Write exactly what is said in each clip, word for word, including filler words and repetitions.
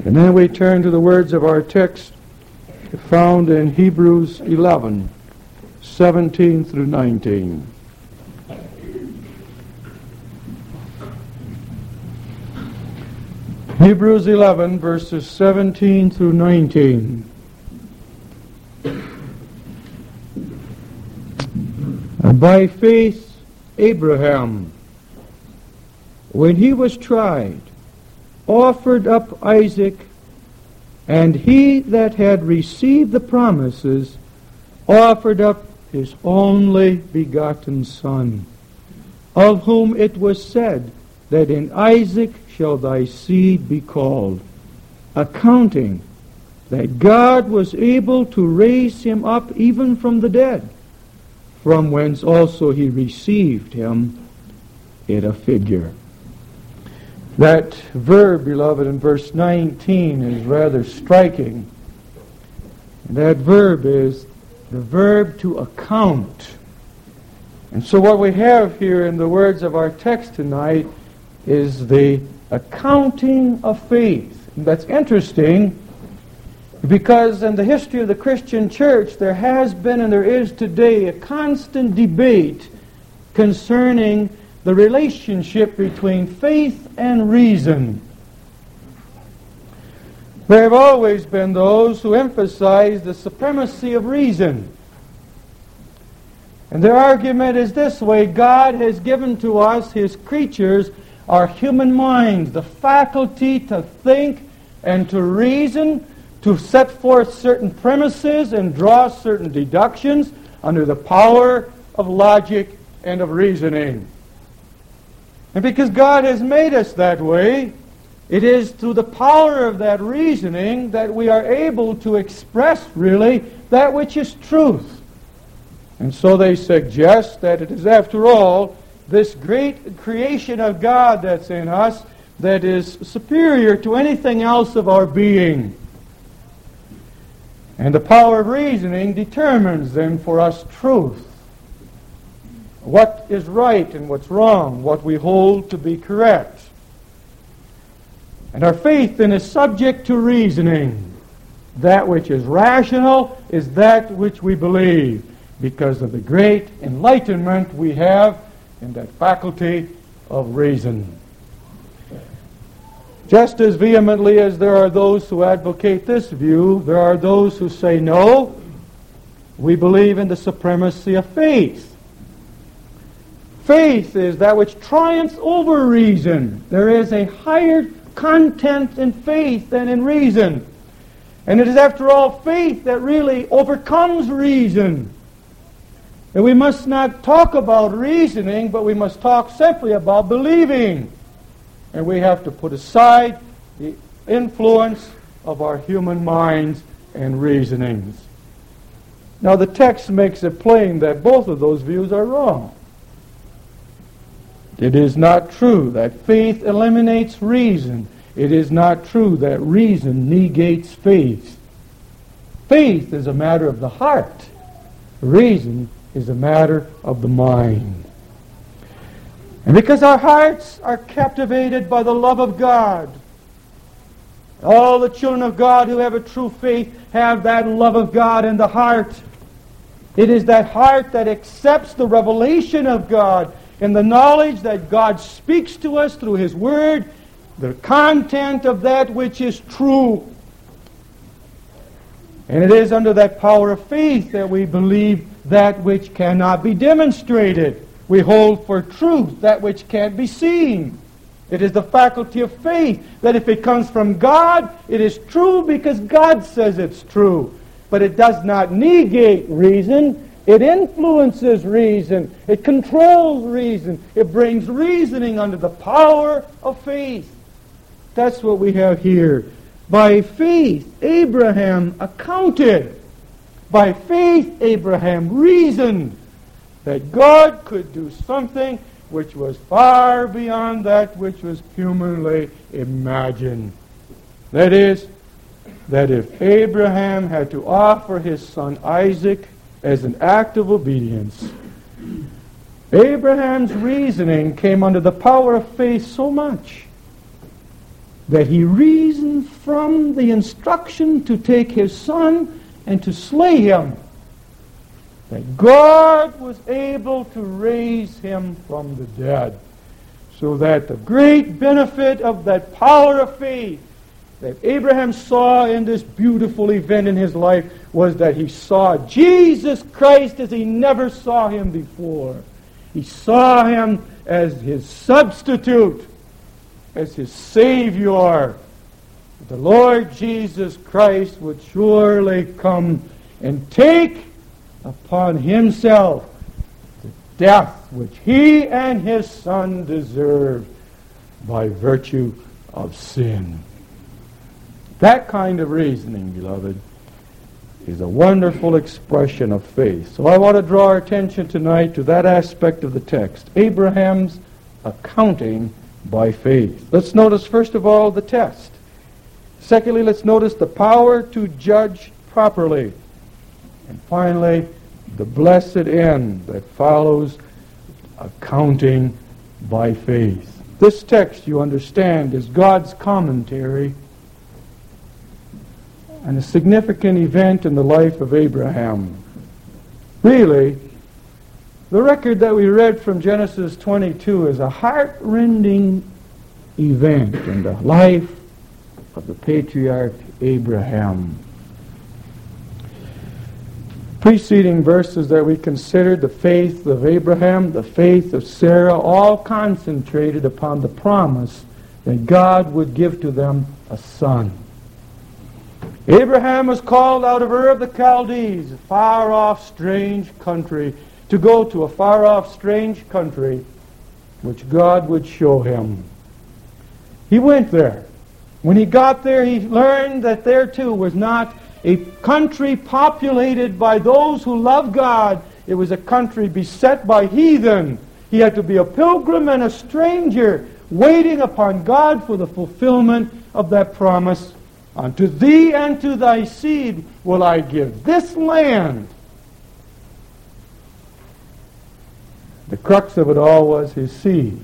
And then we turn to the words of our text found in Hebrews eleven, seventeen through nineteen. Hebrews eleven, verses seventeen through nineteen. By faith, Abraham, when he was tried, offered up Isaac, and he that had received the promises offered up his only begotten Son, of whom it was said that in Isaac shall thy seed be called, accounting that God was able to raise him up even from the dead, from whence also he received him in a figure. That verb, beloved, in verse nineteen is rather striking. And that verb is the verb to account. And so what we have here in the words of our text tonight is the accounting of faith. And that's interesting because in the history of the Christian church there has been and there is today a constant debate concerning the relationship between faith and reason. There have always been those who emphasize the supremacy of reason. And their argument is this way: God has given to us, His creatures, our human minds, the faculty to think and to reason, to set forth certain premises and draw certain deductions under the power of logic and of reasoning. And because God has made us that way, it is through the power of that reasoning that we are able to express really that which is truth. And so they suggest that it is, after all, this great creation of God that's in us that is superior to anything else of our being. And the power of reasoning determines then for us truth. What is right and what's wrong, what we hold to be correct. And our faith then is subject to reasoning. That which is rational is that which we believe, because of the great enlightenment we have in that faculty of reason. Just as vehemently as there are those who advocate this view, there are those who say, no, we believe in the supremacy of faith. Faith is that which triumphs over reason. There is a higher content in faith than in reason. And it is, after all, faith that really overcomes reason. And we must not talk about reasoning, but we must talk simply about believing. And we have to put aside the influence of our human minds and reasonings. Now, the text makes it plain that both of those views are wrong. It is not true that faith eliminates reason. It is not true that reason negates faith. Faith is a matter of the heart. Reason is a matter of the mind. And because our hearts are captivated by the love of God, all the children of God who have a true faith have that love of God in the heart. It is that heart that accepts the revelation of God and the knowledge that God speaks to us through His Word, the content of that which is true. And it is under that power of faith that we believe that which cannot be demonstrated. We hold for truth that which can't be seen. It is the faculty of faith that if it comes from God, it is true because God says it's true. But it does not negate reason. It influences reason. It controls reason. It brings reasoning under the power of faith. That's what we have here. By faith, Abraham accounted. By faith, Abraham reasoned that God could do something which was far beyond that which was humanly imagined. That is, that if Abraham had to offer his son Isaac as an act of obedience, Abraham's reasoning came under the power of faith so much that he reasoned from the instruction to take his son and to slay him, that God was able to raise him from the dead. So that the great benefit of that power of faith that Abraham saw in this beautiful event in his life was that he saw Jesus Christ as he never saw him before. He saw him as his substitute, as his Savior. The Lord Jesus Christ would surely come and take upon himself the death which he and his Son deserved by virtue of sin. That kind of reasoning, beloved, is a wonderful expression of faith. So I want to draw our attention tonight to that aspect of the text, Abraham's accounting by faith. Let's notice, first of all, the test. Secondly, let's notice the power to judge properly. And finally, the blessed end that follows accounting by faith. This text, you understand, is God's commentary on a significant event in the life of Abraham. Really, the record that we read from Genesis twenty-two is a heart-rending event in the life of the patriarch Abraham. Preceding verses that we considered, the faith of Abraham, the faith of Sarah, all concentrated upon the promise that God would give to them a son. Abraham was called out of Ur of the Chaldees, a far-off, strange country, to go to a far-off, strange country which God would show him. He went there. When he got there, he learned that there too was not a country populated by those who love God. It was a country beset by heathen. He had to be a pilgrim and a stranger, waiting upon God for the fulfillment of that promise. Unto thee and to thy seed will I give this land. The crux of it all was his seed.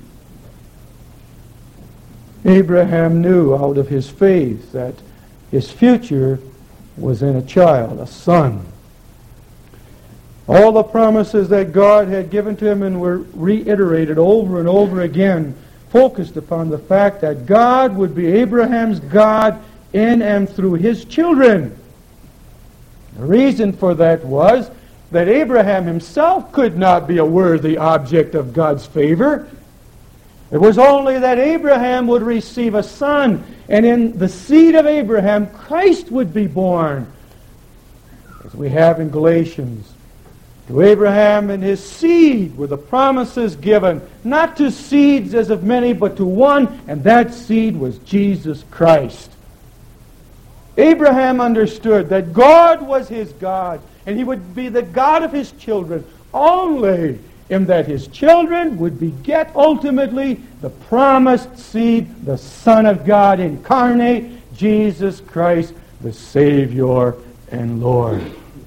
Abraham knew out of his faith that his future was in a child, a son. All the promises that God had given to him and were reiterated over and over again focused upon the fact that God would be Abraham's God in and through his children. The reason for that was that Abraham himself could not be a worthy object of God's favor. It was only that Abraham would receive a son, and in the seed of Abraham, Christ would be born. As we have in Galatians, to Abraham and his seed were the promises given, not to seeds as of many, but to one, and that seed was Jesus Christ. Abraham understood that God was his God, and he would be the God of his children, only in that his children would beget ultimately the promised seed, the Son of God incarnate, Jesus Christ, the Savior and Lord.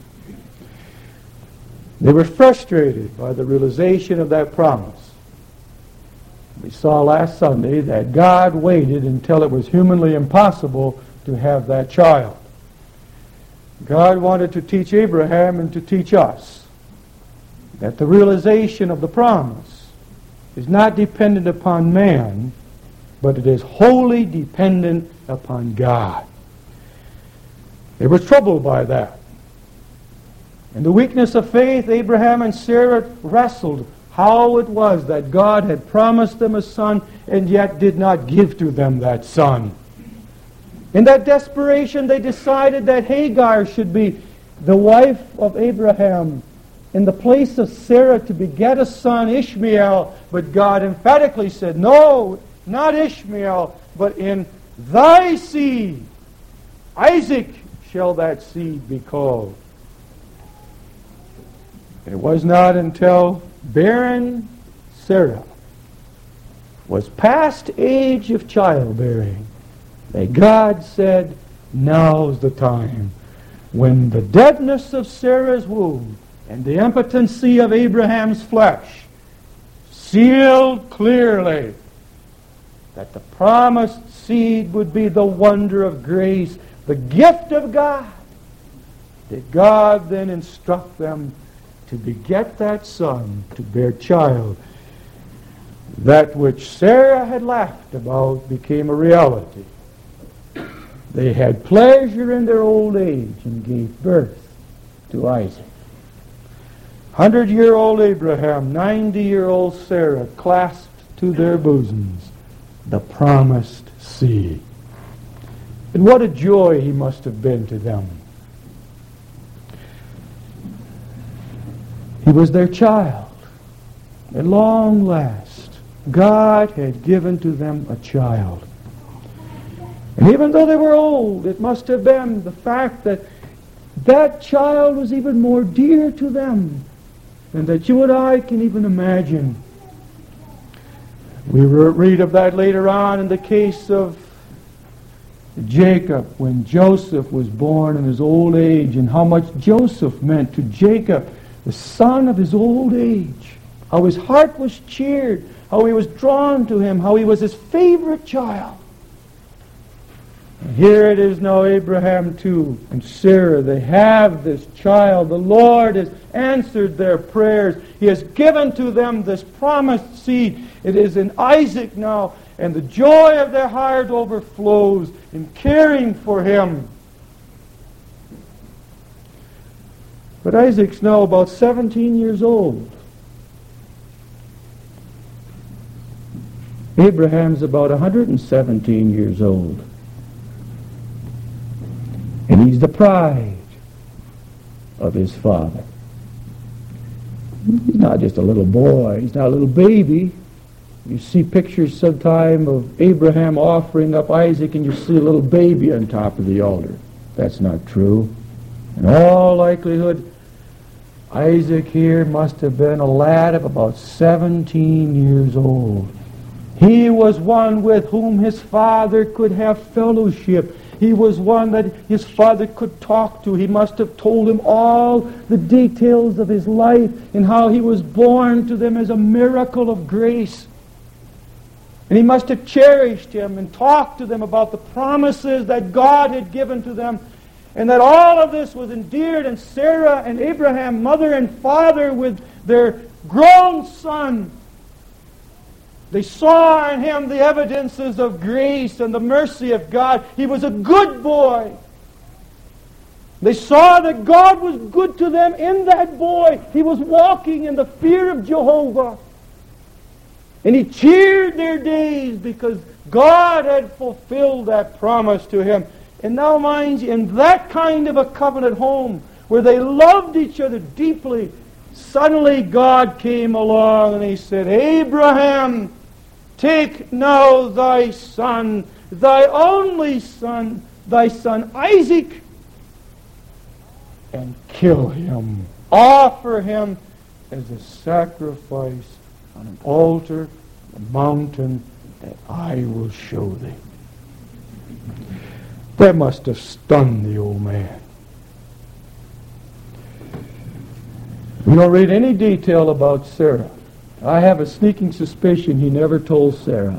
They were frustrated by the realization of that promise. We saw last Sunday that God waited until it was humanly impossible to have that child. God wanted to teach Abraham and to teach us that the realization of the promise is not dependent upon man, but it is wholly dependent upon God. They were troubled by that. In the weakness of faith, Abraham and Sarah wrestled how it was that God had promised them a son and yet did not give to them that son. In that desperation, they decided that Hagar should be the wife of Abraham in the place of Sarah to beget a son, Ishmael. But God emphatically said, no, not Ishmael, but in thy seed, Isaac, shall that seed be called. It was not until barren Sarah was past age of childbearing that God said, now's the time. When the deadness of Sarah's womb and the impotency of Abraham's flesh sealed clearly that the promised seed would be the wonder of grace, the gift of God, did God then instruct them to beget that son, to bear child. That which Sarah had laughed about became a reality. They had pleasure in their old age and gave birth to Isaac. Hundred-year-old Abraham, ninety-year-old Sarah clasped to their bosoms the promised seed. And what a joy he must have been to them. He was their child. At long last, God had given to them a child. And even though they were old, it must have been the fact that that child was even more dear to them than that you and I can even imagine. We read of that later on in the case of Jacob, when Joseph was born in his old age, and how much Joseph meant to Jacob, the son of his old age. How his heart was cheered, how he was drawn to him, how he was his favorite child. And here it is now, Abraham too and Sarah, they have this child. The Lord has answered their prayers. He has given to them this promised seed. It is in Isaac now, and the joy of their heart overflows in caring for him. But Isaac's now about seventeen years old. Abraham's about one hundred seventeen years old. And he's the pride of his father. He's not just a little boy. He's not a little baby. You see pictures sometime of Abraham offering up Isaac, and you see a little baby on top of the altar. That's not true. In all likelihood, Isaac here must have been a lad of about seventeen years old. He was one with whom his father could have fellowship. He was one that his father could talk to. He must have told him all the details of his life and how he was born to them as a miracle of grace. And he must have cherished him and talked to them about the promises that God had given to them, and that all of this was endeared, and Sarah and Abraham, mother and father, with their grown son. They saw in him the evidences of grace and the mercy of God. He was a good boy. They saw that God was good to them in that boy. He was walking in the fear of Jehovah. And he cheered their days because God had fulfilled that promise to him. And now, mind you, in that kind of a covenant home where they loved each other deeply, suddenly God came along and he said, Abraham, take now thy son, thy only son, thy son Isaac, and kill him. Offer him as a sacrifice on an altar, a mountain that I will show thee. That must have stunned the old man. We don't read any detail about Sarah. I have a sneaking suspicion he never told Sarah.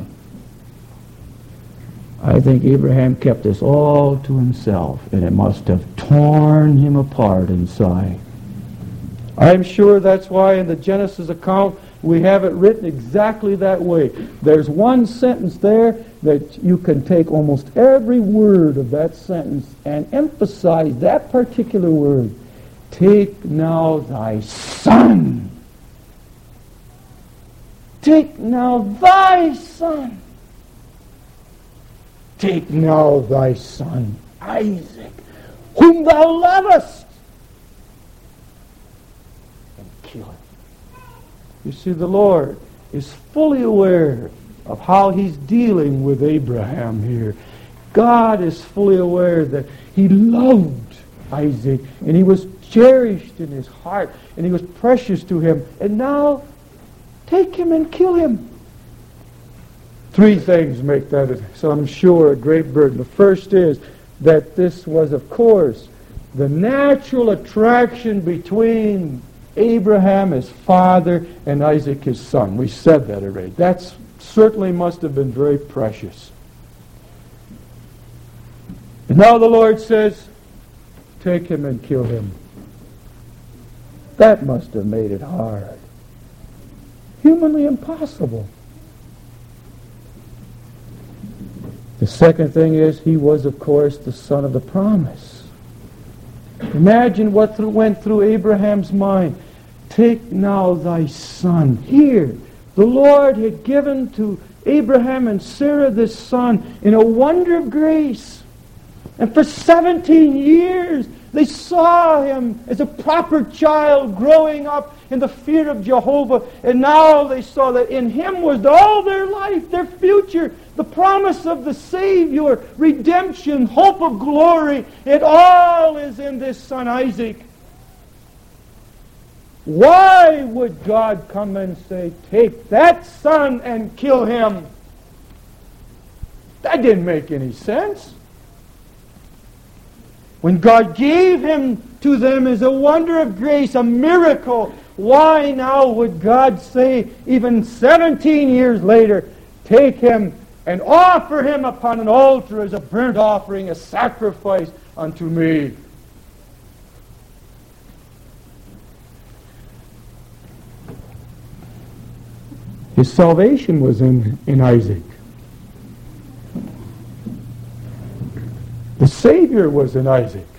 I think Abraham kept this all to himself, and it must have torn him apart inside. I'm sure that's why in the Genesis account we have it written exactly that way. There's one sentence there that you can take almost every word of that sentence and emphasize that particular word. Take now thy son. Take now thy son. Take now thy son, Isaac, whom thou lovest, and kill him. You see, the Lord is fully aware of how he's dealing with Abraham here. God is fully aware that he loved Isaac, and he was cherished in his heart, and he was precious to him. And now, take him and kill him. Three things make that, so I'm sure, a great burden. The first is that this was, of course, the natural attraction between Abraham, his father, and Isaac, his son. We said that already. That certainly must have been very precious. And now the Lord says, take him and kill him. That must have made it hard. Humanly impossible. The second thing is, he was, of course, the son of the promise. Imagine what th- went through Abraham's mind. Take now thy son. Here, the Lord had given to Abraham and Sarah this son in a wonder of grace. And for seventeen years, they saw him as a proper child growing up in the fear of Jehovah. And now they saw that in him was all their life, their future, the promise of the Savior, redemption, hope of glory. It all is in this son Isaac. Why would God come and say, take that son and kill him? That didn't make any sense. When God gave him to them as a wonder of grace, a miracle, why now would God say, even seventeen years later, take him and offer him upon an altar as a burnt offering, a sacrifice unto me? His salvation was in, in Isaac. The Savior was in Isaac.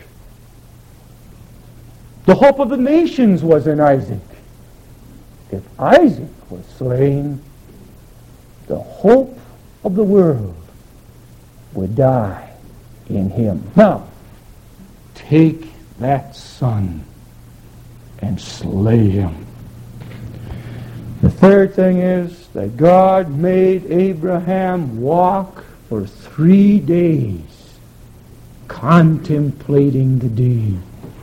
The hope of the nations was in Isaac. If Isaac was slain, the hope of the world would die in him. Now, take that son and slay him. The third thing is that God made Abraham walk for three days contemplating the deed.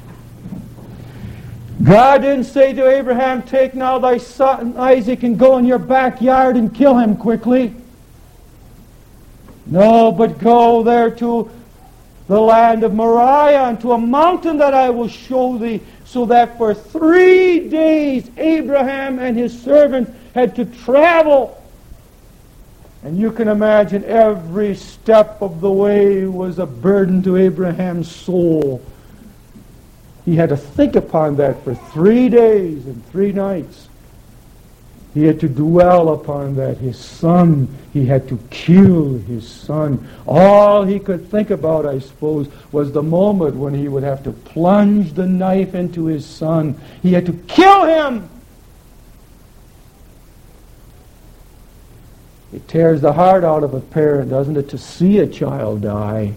God didn't say to Abraham, take now thy son Isaac and go in your backyard and kill him quickly. No, but go there to the land of Moriah and to a mountain that I will show thee, so that for three days Abraham and his servant had to travel. And you can imagine every step of the way was a burden to Abraham's soul. He had to think upon that for three days and three nights. He had to dwell upon that. His son, he had to kill his son. All he could think about, I suppose, was the moment when he would have to plunge the knife into his son. He had to kill him. It tears the heart out of a parent, doesn't it, to see a child die.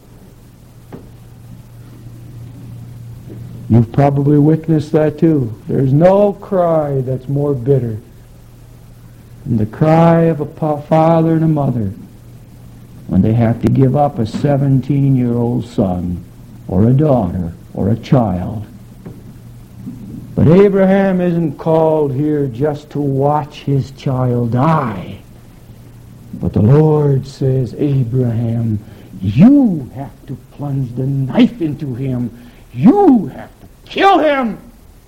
You've probably witnessed that too. There's no cry that's more bitter than the cry of a father and a mother when they have to give up a seventeen-year-old son or a daughter or a child. But Abraham isn't called here just to watch his child die. But the Lord says, Abraham, you have to plunge the knife into him. You have to kill him.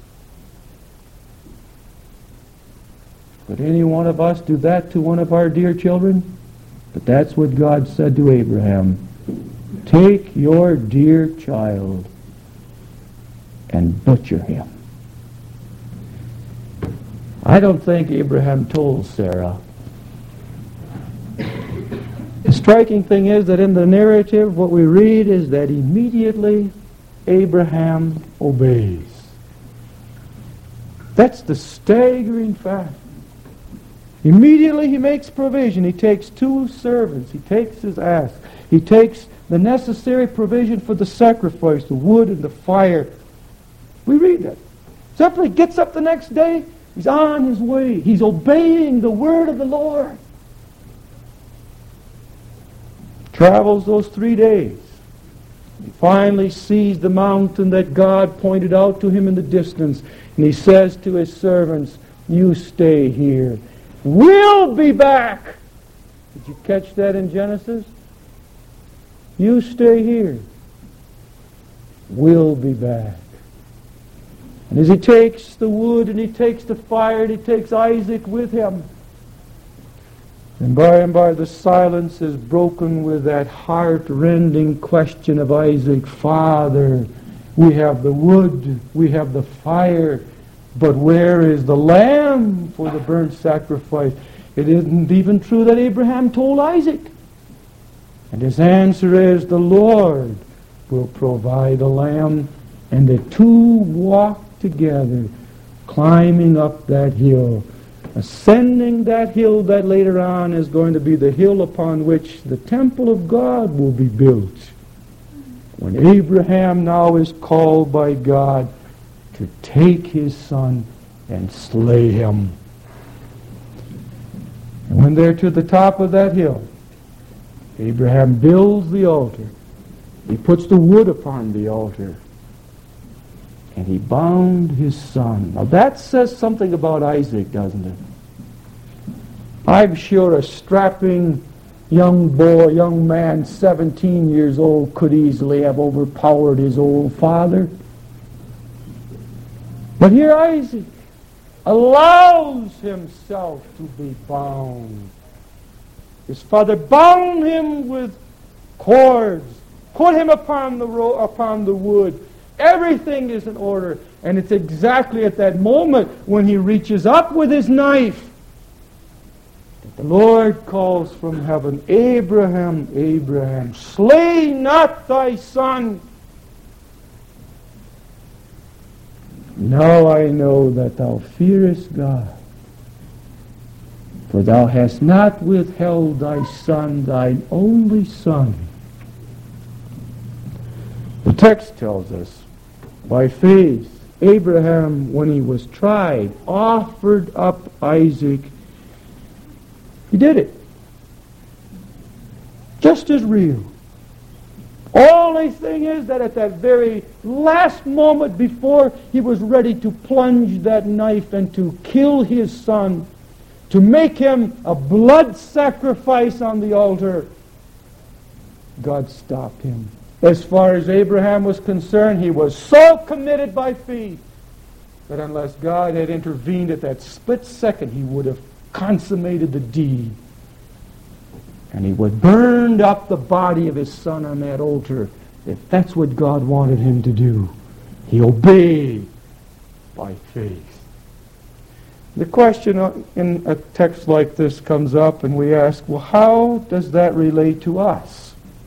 Could any one of us do that to one of our dear children? But that's what God said to Abraham. Take your dear child and butcher him. I don't think Abraham told Sarah. The striking thing is that in the narrative, what we read is that immediately Abraham obeys. That's the staggering fact. Immediately he makes provision. He takes two servants. He takes his ass. He takes the necessary provision for the sacrifice, the wood and the fire. We read that. Simply gets up the next day. He's on his way. He's obeying the word of the Lord. Travels those three days. He finally sees the mountain that God pointed out to him in the distance. And he says to his servants, you stay here. We'll be back. Did you catch that in Genesis? You stay here. We'll be back. And as he takes the wood and he takes the fire and he takes Isaac with him, And by and by the silence is broken with that heart-rending question of Isaac. Father, we have the wood, we have the fire, but where is the lamb for the burnt sacrifice? It isn't even true that Abraham told Isaac. And his answer is, the Lord will provide a lamb. And the two walked together, climbing up that hill, ascending that hill that later on is going to be the hill upon which the temple of God will be built. When Abraham now is called by God to take his son and slay him. And when they're to the top of that hill, Abraham builds the altar. He puts the wood upon the altar. And he bound his son. Now that says something about Isaac, doesn't it? I'm sure a strapping young boy, young man, seventeen years old, could easily have overpowered his old father. But here Isaac allows himself to be bound. His father bound him with cords, put him upon the ro- upon the wood. Everything is in order. And it's exactly at that moment when he reaches up with his knife that the Lord calls from heaven, Abraham, Abraham, slay not thy son. Now I know that thou fearest God, for thou hast not withheld thy son, thine only son. The text tells us, by faith, Abraham, when he was tried, offered up Isaac. He did it. Just as real. Only thing is that at that very last moment before he was ready to plunge that knife and to kill his son, to make him a blood sacrifice on the altar, God stopped him. As far as Abraham was concerned, he was so committed by faith that unless God had intervened at that split second, he would have consummated the deed. And he would have burned up the body of his son on that altar if that's what God wanted him to do. He obeyed by faith. The question in a text like this comes up, and we ask, well, how does that relate to us?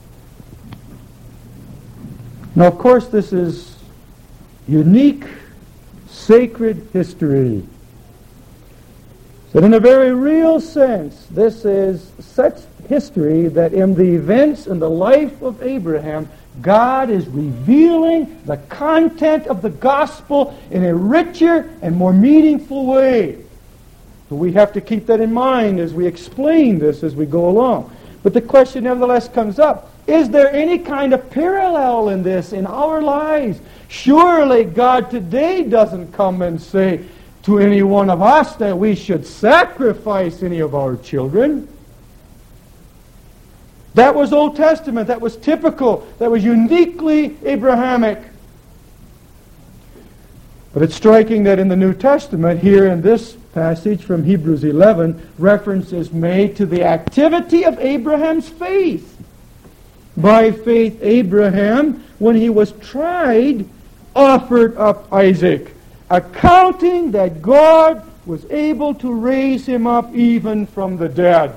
Now, of course, this is unique, sacred history. But in a very real sense, this is such history that in the events in the life of Abraham, God is revealing the content of the gospel in a richer and more meaningful way. So we have to keep that in mind as we explain this as we go along. But the question nevertheless comes up, is there any kind of parallel in this in our lives? Surely God today doesn't come and say to any one of us that we should sacrifice any of our children. That was Old Testament. That was typical. That was uniquely Abrahamic. But it's striking that in the New Testament, here in this passage from Hebrews eleven, reference is made to the activity of Abraham's faith. By faith, Abraham, when he was tried, offered up Isaac, accounting that God was able to raise him up even from the dead.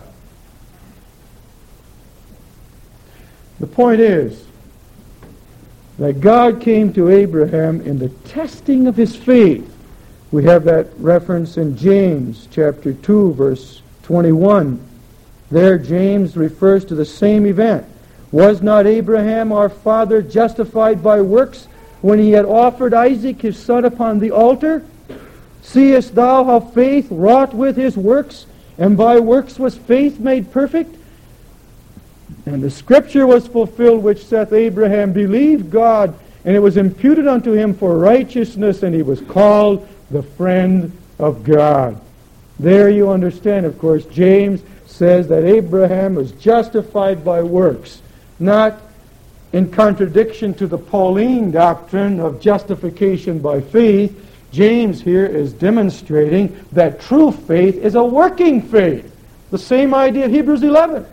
The point is that God came to Abraham in the testing of his faith. We have that reference in James chapter two, verse twenty-one. There James refers to the same event. Was not Abraham our father justified by works when he had offered Isaac his son upon the altar? Seest thou how faith wrought with his works, and by works was faith made perfect? And the scripture was fulfilled which saith, Abraham believed God, and it was imputed unto him for righteousness, and he was called the friend of God. There you understand, of course, James says that Abraham was justified by works, not in contradiction to the Pauline doctrine of justification by faith. James here is demonstrating that true faith is a working faith. The same idea in Hebrews eleven.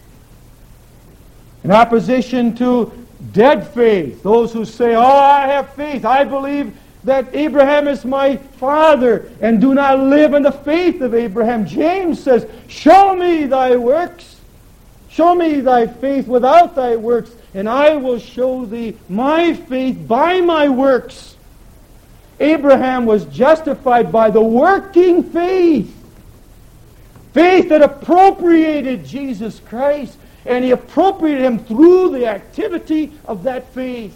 In opposition to dead faith, those who say, oh, I have faith, I believe that Abraham is my father, and do not live in the faith of Abraham. James says, show me thy works. Show me thy faith without thy works, and I will show thee my faith by my works. Abraham was justified by the working faith. Faith that appropriated Jesus Christ, and he appropriated him through the activity of that faith.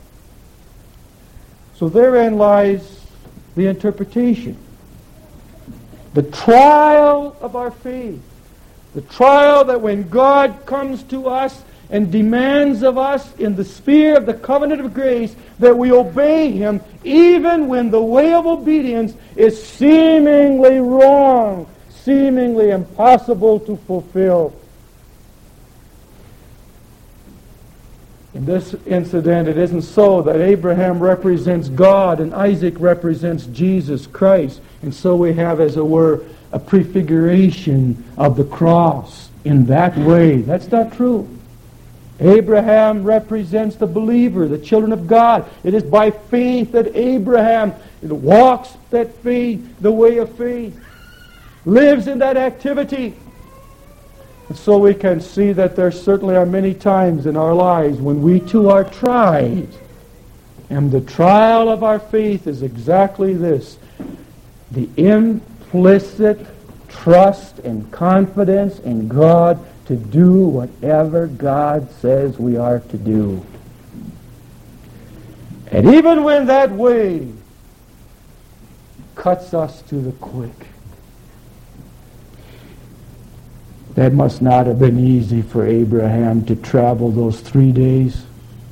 So therein lies the interpretation. The trial of our faith. The trial that when God comes to us and demands of us in the sphere of the covenant of grace that we obey him even when the way of obedience is seemingly wrong, seemingly impossible to fulfill. In this incident, it isn't so that Abraham represents God and Isaac represents Jesus Christ. And so we have, as it were, a prefiguration of the cross in that way. That's not true. Abraham represents the believer, the children of God. It is by faith that Abraham walks that faith, the way of faith, lives in that activity. And so we can see that there certainly are many times in our lives when we too are tried. And the trial of our faith is exactly this: the implicit trust and confidence in God to do whatever God says we are to do. And even when that way cuts us to the quick, that must not have been easy for Abraham to travel those three days.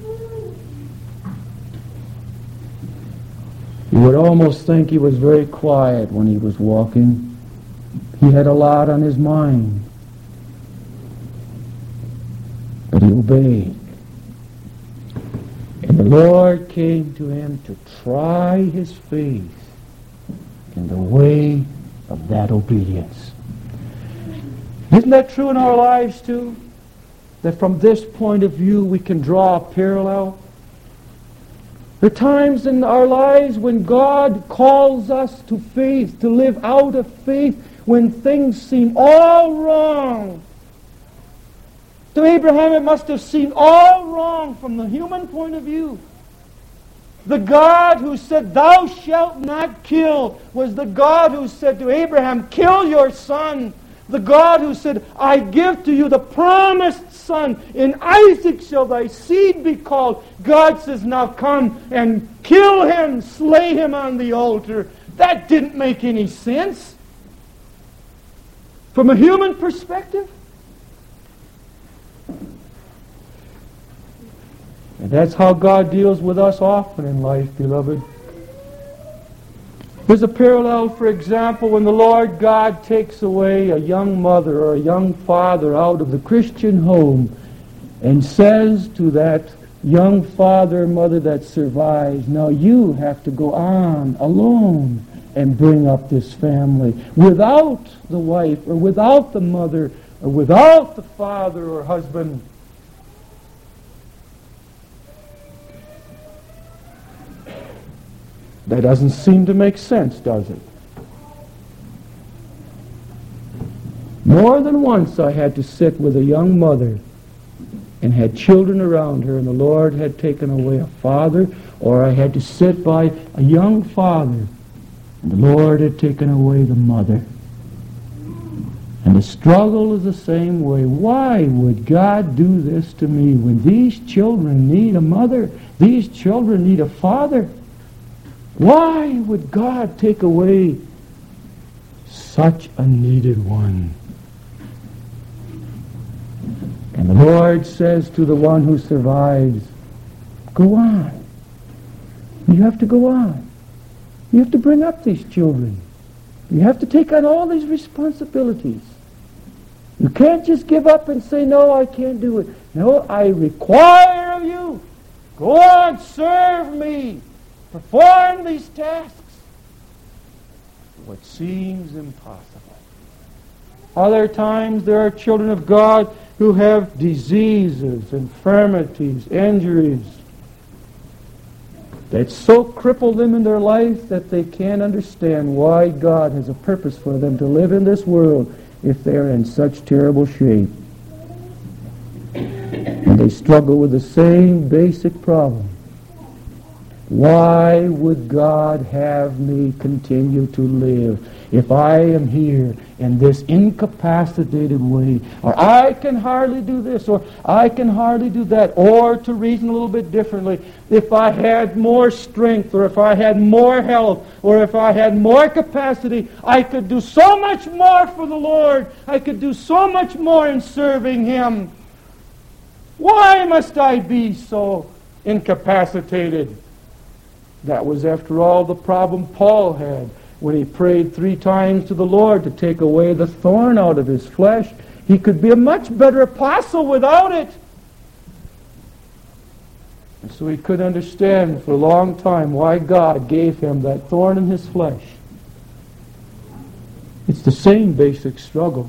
You would almost think he was very quiet when he was walking. He had a lot on his mind. But he obeyed. And the Lord came to him to try his faith in the way of that obedience. Isn't that true in our lives too? That from this point of view we can draw a parallel? There are times in our lives when God calls us to faith, to live out of faith, when things seem all wrong. To Abraham it must have seemed all wrong from the human point of view. The God who said, thou shalt not kill, was the God who said to Abraham, kill your son. The God who said, I give to you the promised son, in Isaac shall thy seed be called. God says, now come and kill him, slay him on the altar. That didn't make any sense. From a human perspective. And that's how God deals with us often in life, beloved. There's a parallel, for example, when the Lord God takes away a young mother or a young father out of the Christian home and says to that young father or mother that survives, now you have to go on alone and bring up this family without the wife or without the mother or without the father or husband. That doesn't seem to make sense, does it? More than once I had to sit with a young mother and had children around her, and the Lord had taken away a father, or I had to sit by a young father, and the Lord had taken away the mother. And the struggle is the same way. Why would God do this to me when these children need a mother? These children need a father. Why would God take away such a needed one? And the Lord says to the one who survives, go on. You have to go on. You have to bring up these children. You have to take on all these responsibilities. You can't just give up and say, no, I can't do it. No, I require of you. Go on, serve me. Perform these tasks. What seems impossible. Other times there are children of God who have diseases, infirmities, injuries that so cripple them in their life that they can't understand why God has a purpose for them to live in this world if they're in such terrible shape. And they struggle with the same basic problem. Why would God have me continue to live if I am here in this incapacitated way? Or I can hardly do this, or I can hardly do that. Or, to reason a little bit differently, if I had more strength, or if I had more health, or if I had more capacity, I could do so much more for the Lord. I could do so much more in serving Him. Why must I be so incapacitated? That was, after all, the problem Paul had when he prayed three times to the Lord to take away the thorn out of his flesh. He could be a much better apostle without it. And so he couldn't understand for a long time why God gave him that thorn in his flesh. It's the same basic struggle.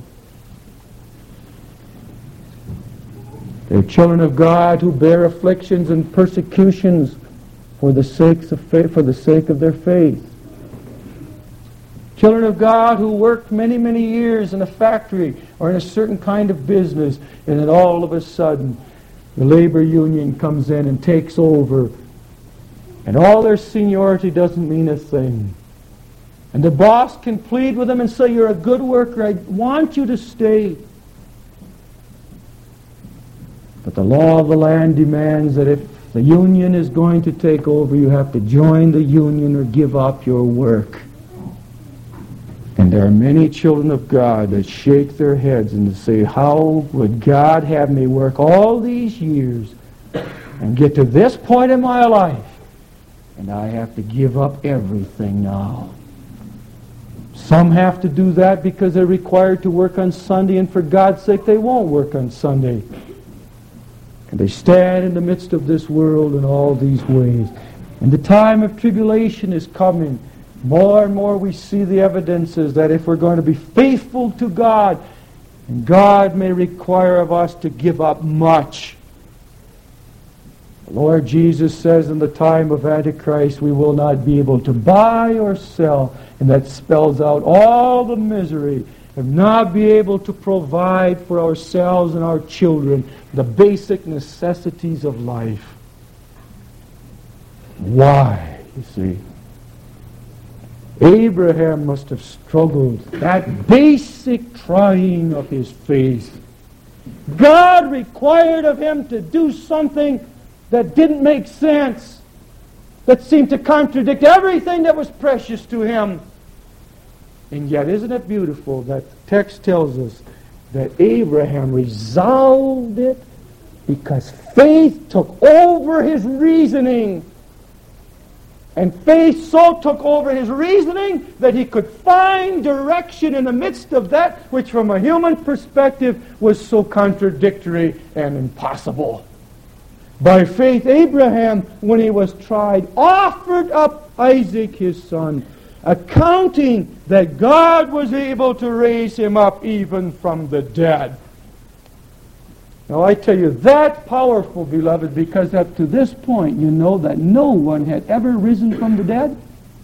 They're children of God who bear afflictions and persecutions for the sake of faith, for the sake of their faith. Children of God who worked many, many years in a factory or in a certain kind of business, and then all of a sudden the labor union comes in and takes over, and all their seniority doesn't mean a thing. And the boss can plead with them and say, "You're a good worker, I want you to stay." But the law of the land demands that if the union is going to take over, you have to join the union or give up your work. And there are many children of God that shake their heads and say, how would God have me work all these years and get to this point in my life, and I have to give up everything now? Some have to do that because they're required to work on Sunday, and for God's sake they won't work on Sunday. And they stand in the midst of this world in all these ways. And the time of tribulation is coming. More and more we see the evidences that if we're going to be faithful to God, and God may require of us to give up much. The Lord Jesus says in the time of Antichrist we will not be able to buy or sell. And that spells out all the misery of not be able to provide for ourselves and our children the basic necessities of life. Why, you see? Abraham must have struggled, that basic trying of his faith. God required of him to do something that didn't make sense, that seemed to contradict everything that was precious to him. And yet, isn't it beautiful that the text tells us that Abraham resolved it because faith took over his reasoning. And faith so took over his reasoning that he could find direction in the midst of that which from a human perspective was so contradictory and impossible. By faith, Abraham, when he was tried, offered up Isaac his son, accounting that God was able to raise him up even from the dead. Now I tell you, that's powerful, beloved, because up to this point you know that no one had ever risen from the dead.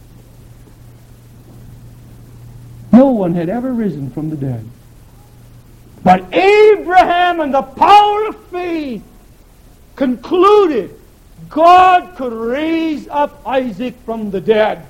No one had ever risen from the dead. But Abraham, in the power of faith, concluded God could raise up Isaac from the dead.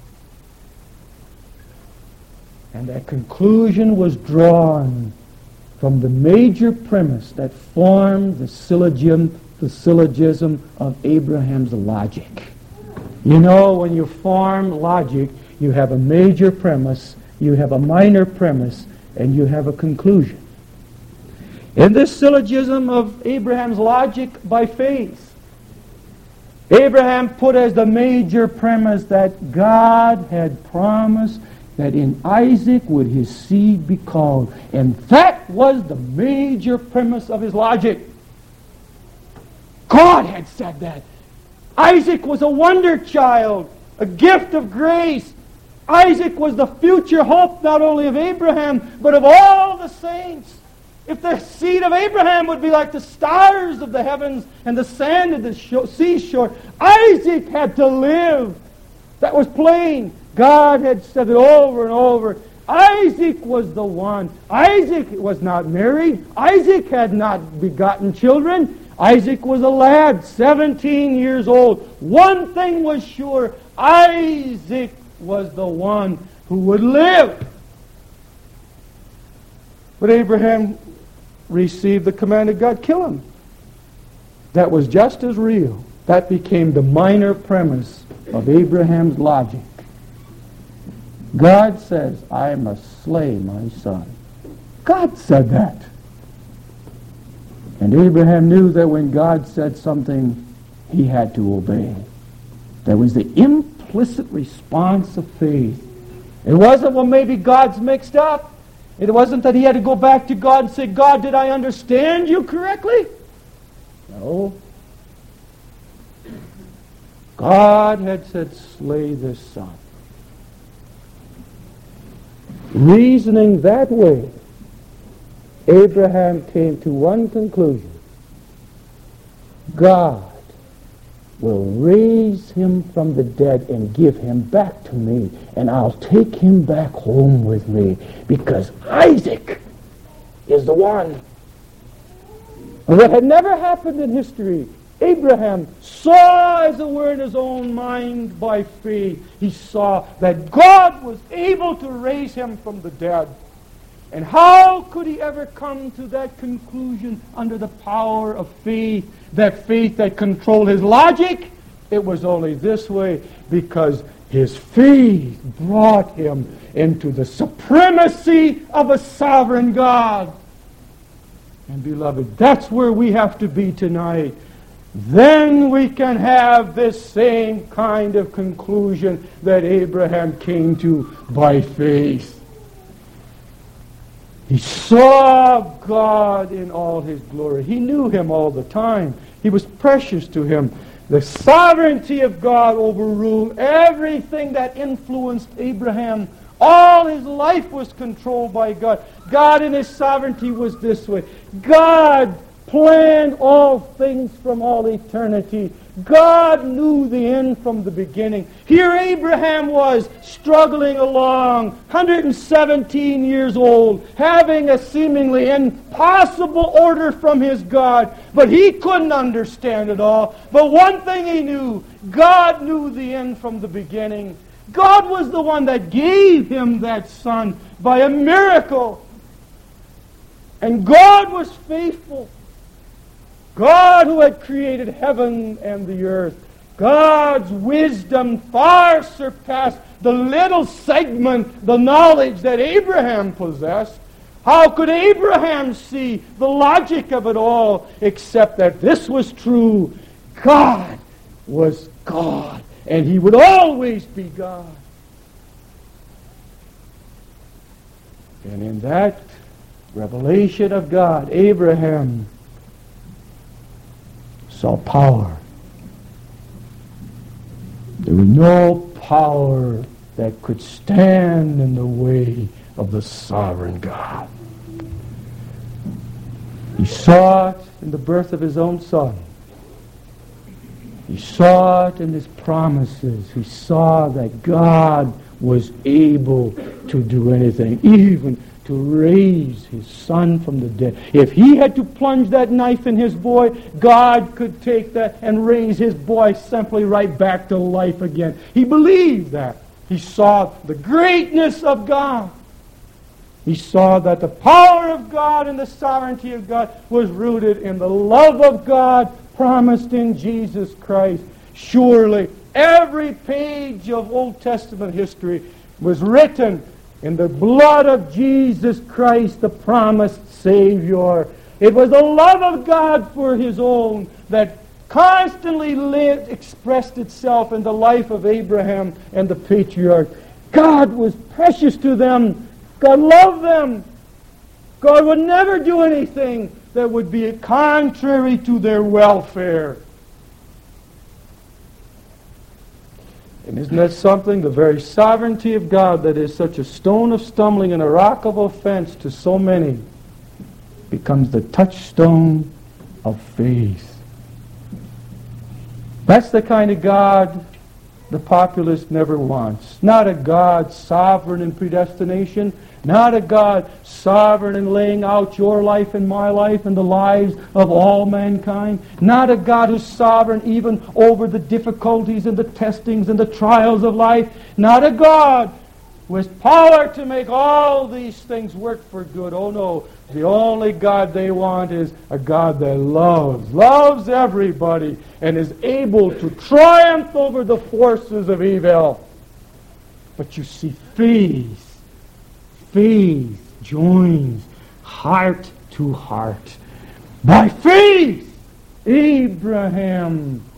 And that conclusion was drawn from the major premise that formed the syllogism, the syllogism of Abraham's logic. You know, when you form logic, you have a major premise, you have a minor premise, and you have a conclusion. In this syllogism of Abraham's logic by faith, Abraham put as the major premise that God had promised that in Isaac would his seed be called. And that was the major premise of his logic. God had said that. Isaac was a wonder child, a gift of grace. Isaac was the future hope not only of Abraham, but of all the saints. If the seed of Abraham would be like the stars of the heavens and the sand of the seashore, Isaac had to live. That was plain. God had said it over and over. Isaac was the one. Isaac was not married. Isaac had not begotten children. Isaac was a lad, seventeen years old. One thing was sure, Isaac was the one who would live. But Abraham received the command of God, kill him. That was just as real. That became the minor premise of Abraham's logic. God says, I must slay my son. God said that. And Abraham knew that when God said something, he had to obey. That was the implicit response of faith. It wasn't, well, maybe God's mixed up. It wasn't that he had to go back to God and say, God, did I understand you correctly? No. God had said, slay this son. Reasoning that way, Abraham came to one conclusion. God will raise him from the dead and give him back to me, and I'll take him back home with me, because Isaac is the one. And what had never happened in history, Abraham saw, as it were, in his own mind by faith. He saw that God was able to raise him from the dead. And how could he ever come to that conclusion under the power of faith, that faith that controlled his logic? It was only this way, because his faith brought him into the supremacy of a sovereign God. And beloved, that's where we have to be tonight. Then we can have this same kind of conclusion that Abraham came to by faith. He saw God in all his glory. He knew him all the time. He was precious to him. The sovereignty of God overruled everything that influenced Abraham. All his life was controlled by God. God in his sovereignty was this way. God planned all things from all eternity. God knew the end from the beginning. Here Abraham was struggling along, one hundred seventeen years old, having a seemingly impossible order from his God, but he couldn't understand it all. But one thing he knew, God knew the end from the beginning. God was the one that gave him that son by a miracle. And God was faithful. God who had created heaven and the earth. God's wisdom far surpassed the little segment, the knowledge that Abraham possessed. How could Abraham see the logic of it all except that this was true? God was God, and he would always be God. And in that revelation of God, Abraham saw power. There was no power that could stand in the way of the sovereign God. He saw it in the birth of his own son. He saw it in his promises. He saw that God was able to do anything, even to raise his son from the dead. If he had to plunge that knife in his boy, God could take that and raise his boy simply right back to life again. He believed that. He saw the greatness of God. He saw that the power of God and the sovereignty of God was rooted in the love of God promised in Jesus Christ. Surely every page of Old Testament history was written in the blood of Jesus Christ, the promised Savior. It was the love of God for his own that constantly lived, expressed itself in the life of Abraham and the patriarchs. God was precious to them. God loved them. God would never do anything that would be contrary to their welfare. And isn't that something? The very sovereignty of God that is such a stone of stumbling and a rock of offense to so many becomes the touchstone of faith. That's the kind of God the populist never wants. Not a God sovereign in predestination, not a God sovereign in laying out your life and my life and the lives of all mankind. Not a God who's sovereign even over the difficulties and the testings and the trials of life. Not a God with power to make all these things work for good. Oh no, the only God they want is a God that loves, loves everybody, and is able to triumph over the forces of evil. But you see, faith, faith joins heart to heart. By faith, Abraham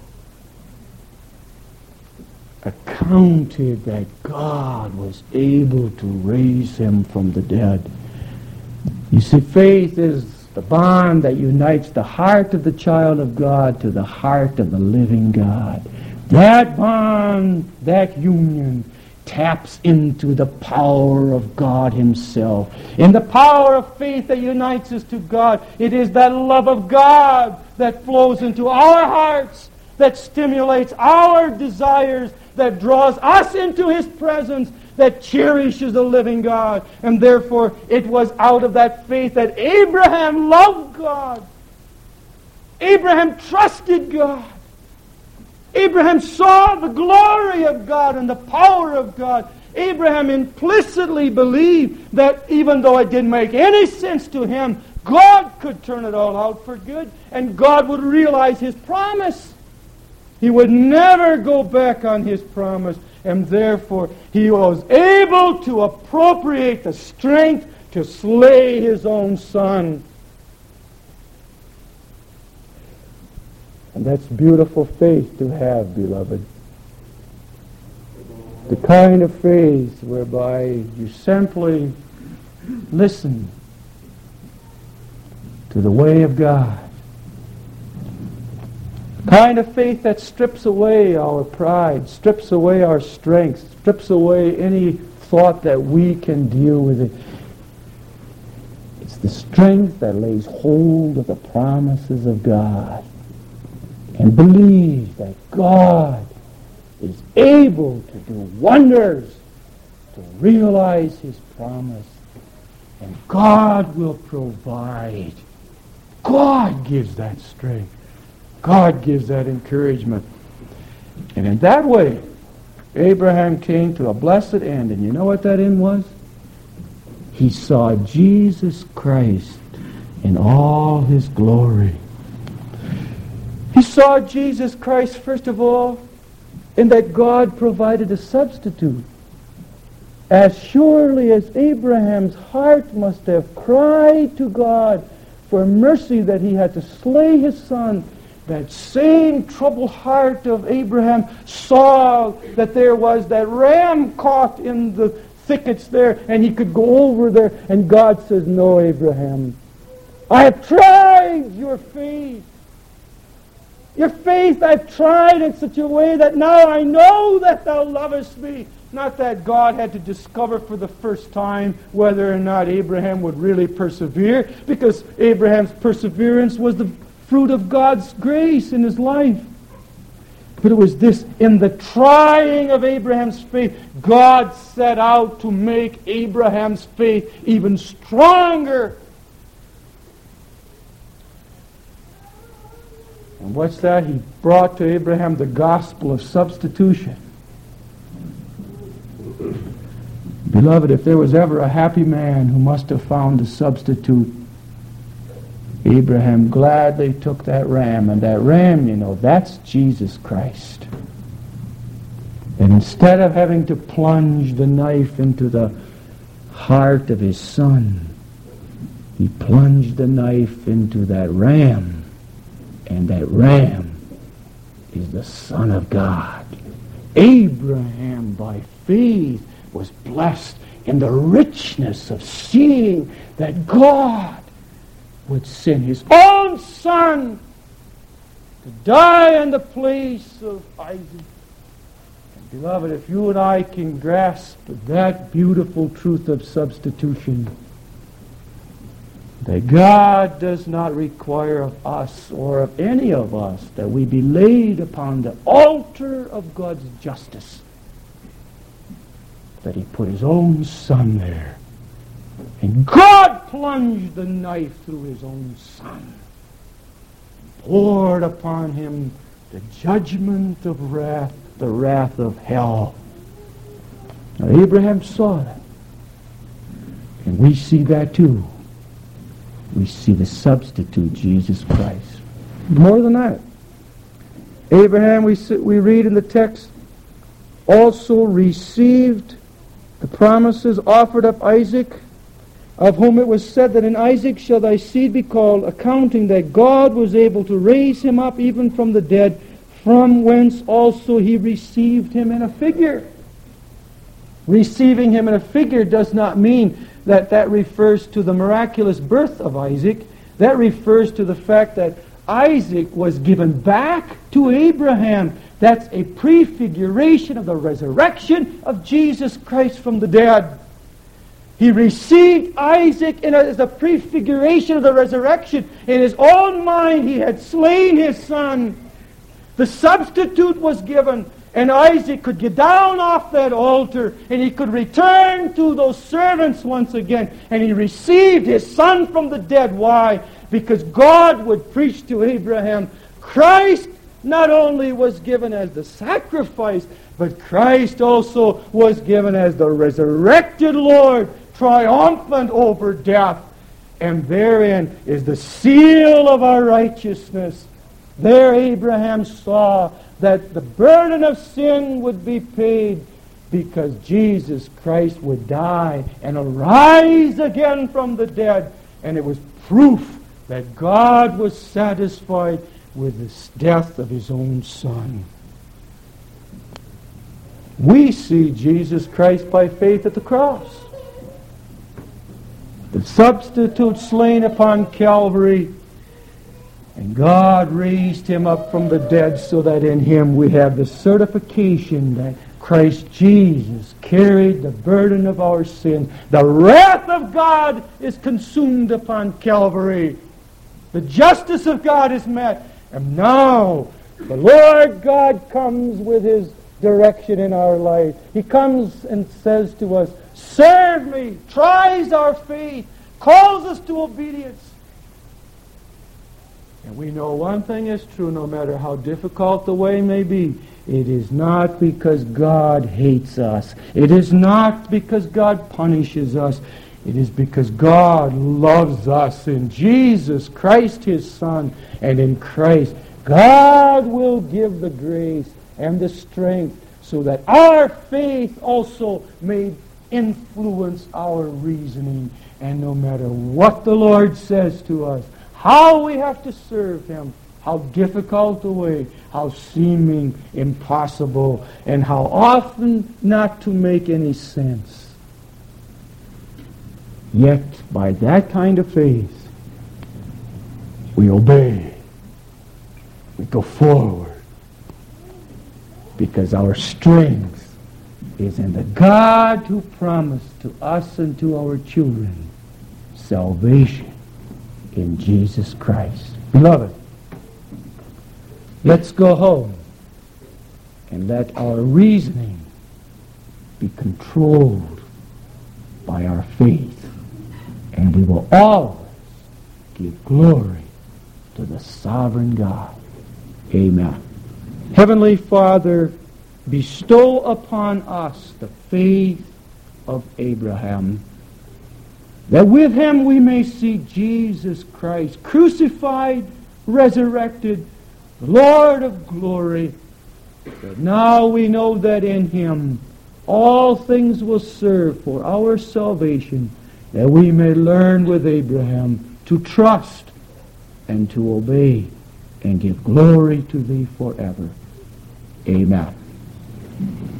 accounted that God was able to raise him from the dead. You see, faith is the bond that unites the heart of the child of God to the heart of the living God. That bond, that union, taps into the power of God Himself. In the power of faith that unites us to God, it is that love of God that flows into our hearts, that stimulates our desires, that draws us into His presence, that cherishes the living God. And therefore, it was out of that faith that Abraham loved God. Abraham trusted God. Abraham saw the glory of God and the power of God. Abraham implicitly believed that even though it didn't make any sense to him, God could turn it all out for good, and God would realize His promise. He would never go back on His promise, and therefore he was able to appropriate the strength to slay his own son. And that's beautiful faith to have, beloved. The kind of faith whereby you simply listen to the way of God. The kind of faith that strips away our pride, strips away our strength, strips away any thought that we can deal with it. It's the strength that lays hold of the promises of God and believes that God is able to do wonders to realize His promise. And God will provide. God gives that strength. God gives that encouragement. And in that way, Abraham came to a blessed end. And you know what that end was? He saw Jesus Christ in all His glory. He saw Jesus Christ, first of all, in that God provided a substitute. As surely as Abraham's heart must have cried to God for mercy that he had to slay his son, that same troubled heart of Abraham saw that there was that ram caught in the thickets there, and he could go over there, and God says, "No, Abraham, I have tried your faith. Your faith I've tried in such a way that now I know that thou lovest me." Not that God had to discover for the first time whether or not Abraham would really persevere, because Abraham's perseverance was the fruit of God's grace in his life. But it was this, in the trying of Abraham's faith, God set out to make Abraham's faith even stronger. And what's that? He brought to Abraham the gospel of substitution. Beloved, if there was ever a happy man who must have found a substitute, Abraham gladly took that ram. And that ram, you know, that's Jesus Christ. And instead of having to plunge the knife into the heart of his son, he plunged the knife into that ram. And that ram is the Son of God. Abraham, by faith, was blessed in the richness of seeing that God would send His own Son to die in the place of Isaac. Beloved, if you and I can grasp that beautiful truth of substitution, that God does not require of us or of any of us that we be laid upon the altar of God's justice, that He put His own Son there. And God plunged the knife through His own Son, poured upon Him the judgment of wrath, the wrath of hell. Now Abraham saw that. And we see that too. We see the substitute, Jesus Christ. More than that, Abraham, we, we read in the text, also received the promises, offered up Isaac, of whom it was said that in Isaac shall thy seed be called, accounting that God was able to raise him up even from the dead, from whence also he received him in a figure. Receiving him in a figure does not mean that that refers to the miraculous birth of Isaac. That refers to the fact that Isaac was given back to Abraham. That's a prefiguration of the resurrection of Jesus Christ from the dead. He received Isaac in a, as a prefiguration of the resurrection. In his own mind he had slain his son. The substitute was given, and Isaac could get down off that altar, and he could return to those servants once again, and he received his son from the dead. Why? Because God would preach to Abraham, Christ not only was given as the sacrifice, but Christ also was given as the resurrected Lord, triumphant over death. And therein is the seal of our righteousness. There Abraham saw that the burden of sin would be paid because Jesus Christ would die and arise again from the dead. And it was proof that God was satisfied with the death of His own Son. We see Jesus Christ by faith at the cross. The substitute slain upon Calvary, and God raised Him up from the dead so that in Him we have the certification that Christ Jesus carried the burden of our sin. The wrath of God is consumed upon Calvary. The justice of God is met. And now the Lord God comes with His direction in our life. He comes and says to us, serve me, tries our faith, calls us to obedience. And we know one thing is true, no matter how difficult the way may be. It is not because God hates us. It is not because God punishes us. It is because God loves us in Jesus Christ, His Son. And in Christ, God will give the grace and the strength so that our faith also may influence our reasoning. And no matter what the Lord says to us, how we have to serve Him, how difficult the way, how seeming impossible, and how often not to make any sense. Yet, by that kind of faith, we obey. We go forward. Because our strength is in the God who promised to us and to our children salvation in Jesus Christ. Beloved, let's go home and let our reasoning be controlled by our faith, and we will always give glory to the sovereign God. Amen. Heavenly Father, bestow upon us the faith of Abraham, that with him we may see Jesus Christ, crucified, resurrected, Lord of glory. That now we know that in Him all things will serve for our salvation, that we may learn with Abraham to trust and to obey and give glory to Thee forever. Amen.